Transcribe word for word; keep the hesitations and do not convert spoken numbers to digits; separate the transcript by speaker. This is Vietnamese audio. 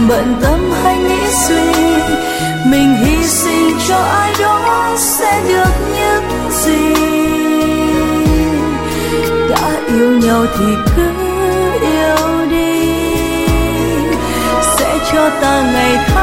Speaker 1: bận tâm hay nghĩ suy, mình hy sinh cho ai đó sẽ được những gì. Đã yêu nhau thì cứ yêu đi, sẽ cho ta ngày